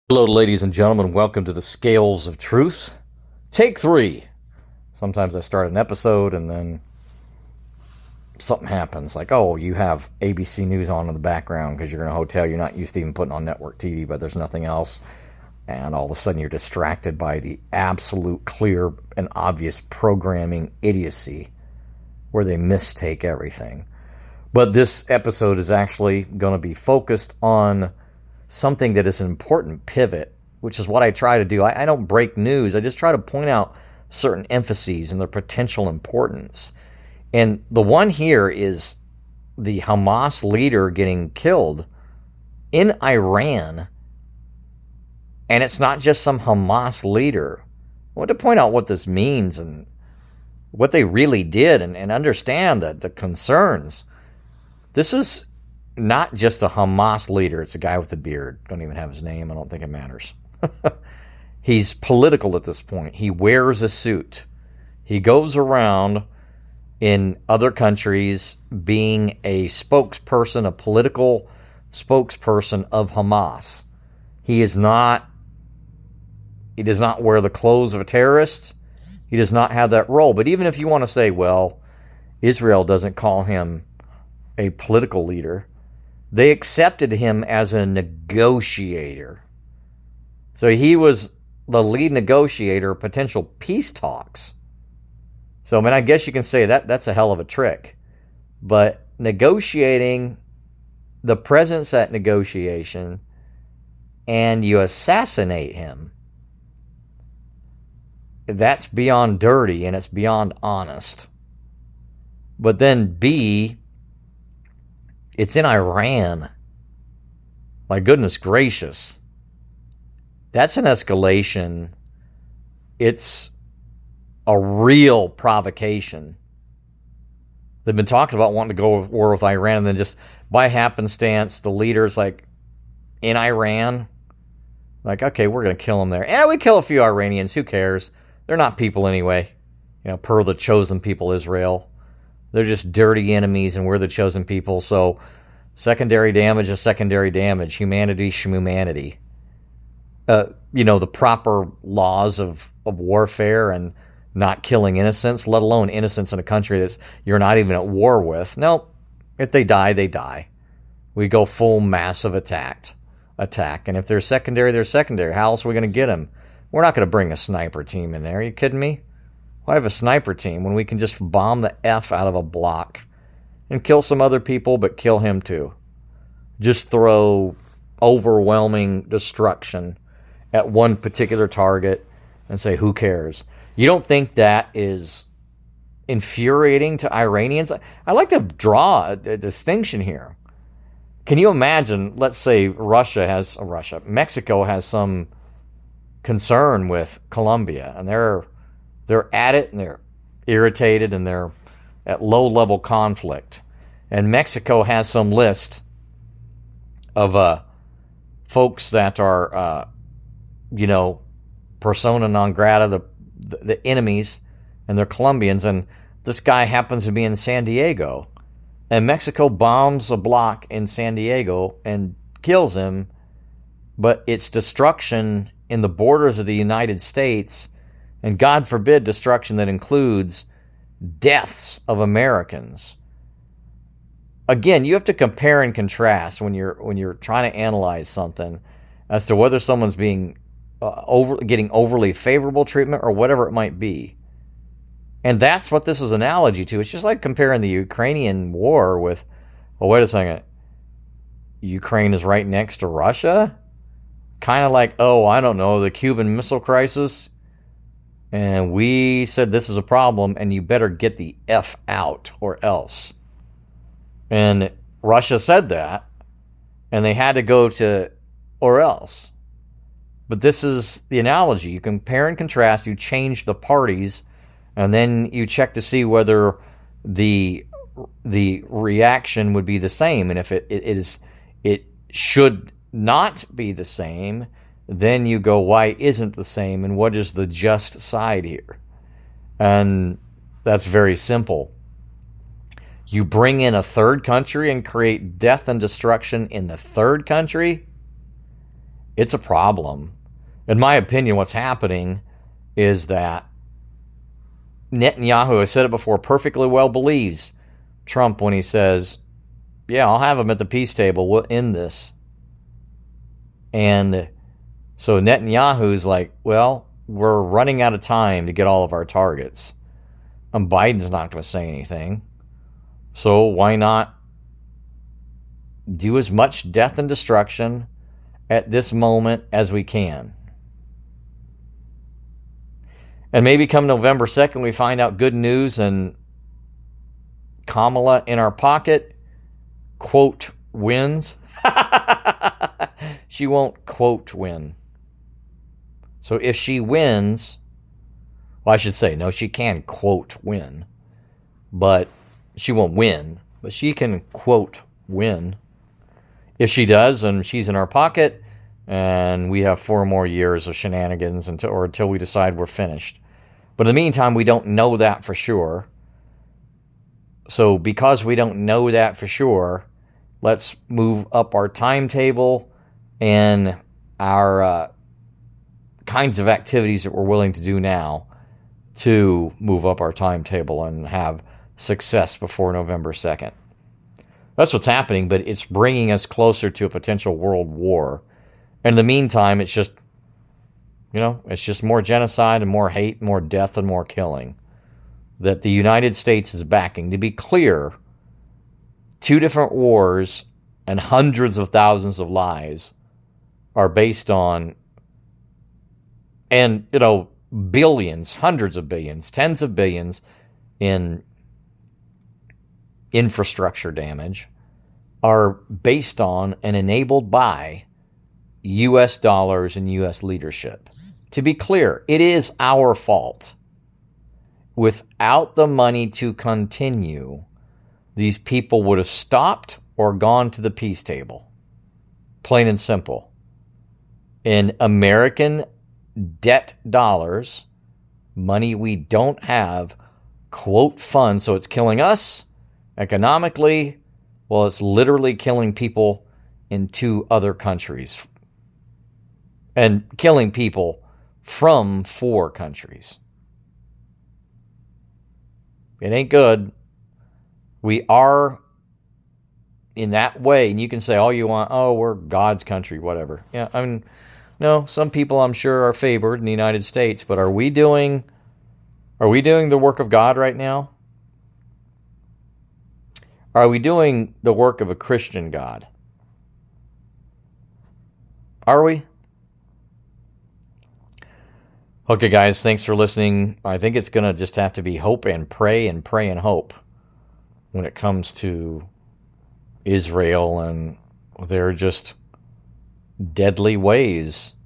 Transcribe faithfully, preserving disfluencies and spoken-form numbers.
Hello, ladies and gentlemen. Welcome to the Scales of Truth. Take three. Sometimes I start an episode and then something happens. Like, oh, you have A B C News on in the background because you're in a hotel. You're not used to even putting on network T V, but there's nothing else. And all of a sudden you're distracted by the absolute clear and obvious programming idiocy where they mistake everything. But this episode is actually going to be focused on something that is an important pivot, which is what I try to do. I, I don't break news. I just try to point out certain emphases and their potential importance. And the one here is the Hamas leader getting killed in Iran. And it's not just some Hamas leader. I want to point out what this means and what they really did and, and understand the, the concerns. This is not just a Hamas leader. It's a guy with a beard. Don't even have his name. I don't think it matters. He's political at this point. He wears a suit. He goes around in other countries being a spokesperson, a political spokesperson of Hamas. He is not, he does not wear the clothes of a terrorist. He does not have that role. But even if you want to say, well, Israel doesn't call him a political leader, they accepted him as a negotiator. So he was the lead negotiator of potential peace talks. So, I mean, I guess you can say that that's a hell of a trick. But negotiating, the presence at negotiation, and you assassinate him, that's beyond dirty and it's beyond honest. But then B, it's in Iran. My goodness gracious. That's an escalation. It's a real provocation. They've been talking about wanting to go to war with Iran, and then just by happenstance, the leader's like in Iran. Like, okay, we're going to kill them there. And we kill a few Iranians. Who cares? They're not people anyway. You know, per the chosen people, Israel. They're just dirty enemies, and we're the chosen people. So secondary damage is secondary damage. Humanity, shmumanity. Uh, you know, the proper laws of, of warfare and not killing innocents, let alone innocents in a country that you're not even at war with. No, if they die, they die. We go full massive attack. attack. And if they're secondary, they're secondary. How else are we going to get them? We're not going to bring a sniper team in there. Are you kidding me? Why have a sniper team when we can just bomb the F out of a block and kill some other people, but kill him too? Just throw overwhelming destruction at one particular target and say, who cares? You don't think that is infuriating to Iranians? I like to draw a, a distinction here. Can you imagine, let's say Russia has, uh, Russia, Mexico has some concern with Colombia, and they're They're at it, and they're irritated, and they're at low-level conflict. And Mexico has some list of uh, folks that are, uh, you know, persona non grata, the, the, the enemies, and they're Colombians. And this guy happens to be in San Diego. And Mexico bombs a block in San Diego and kills him. But it's destruction in the borders of the United States, and God forbid destruction that includes deaths of Americans. Again, you have to compare and contrast when you're when you're trying to analyze something as to whether someone's being uh, over getting overly favorable treatment or whatever it might be. And that's what this is an analogy to. It's just like comparing the Ukrainian war with, well, wait a second, Ukraine is right next to Russia? Kind of like, oh, I don't know, the Cuban Missile Crisis? And we said this is a problem, and you better get the F out or else. And Russia said that, and they had to go to or else. But this is the analogy. You compare and contrast, you change the parties, and then you check to see whether the the reaction would be the same. And if it, it is it should not be the same, then you go, why isn't the same, and what is the just side here? And that's very simple. You bring in a third country and create death and destruction in the third country, it's a problem. In my opinion, what's happening is that Netanyahu, I said it before, perfectly well believes Trump when he says, yeah, I'll have him at the peace table. We'll end this. And so Netanyahu's like, well, we're running out of time to get all of our targets. And Biden's not going to say anything. So why not do as much death and destruction at this moment as we can? And maybe come November second, we find out good news and Kamala in our pocket, quote, wins. She won't, quote, win. So if she wins, well, I should say, no, she can, quote, win. But she won't win. But she can, quote, win. If she does, and she's in our pocket, and we have four more years of shenanigans until, or until we decide we're finished. But in the meantime, we don't know that for sure. So because we don't know that for sure, let's move up our timetable and our uh, kinds of activities that we're willing to do now to move up our timetable and have success before November second. That's what's happening, but it's bringing us closer to a potential world war. And in the meantime, it's just, you know, it's just more genocide and more hate, more death and more killing that the United States is backing. To be clear, two different wars and hundreds of thousands of lives are based on, and, you know, billions, hundreds of billions, tens of billions in infrastructure damage are based on and enabled by U S dollars and U S leadership. To be clear, it is our fault. Without the money to continue, these people would have stopped or gone to the peace table. Plain and simple. In American debt dollars, money we don't have, quote, fund, so it's killing us economically. Well, it's literally killing people in two other countries. And killing people from four countries. It ain't good. We are in that way, and you can say all you want, oh, we're God's country, whatever. Yeah, I mean, no, some people I'm sure are favored in the United States, but are we doing are we doing the work of God right now? Are we doing the work of a Christian God? Are we? Okay, guys, thanks for listening. I think it's going to just have to be hope and pray and pray and hope when it comes to Israel and their just deadly ways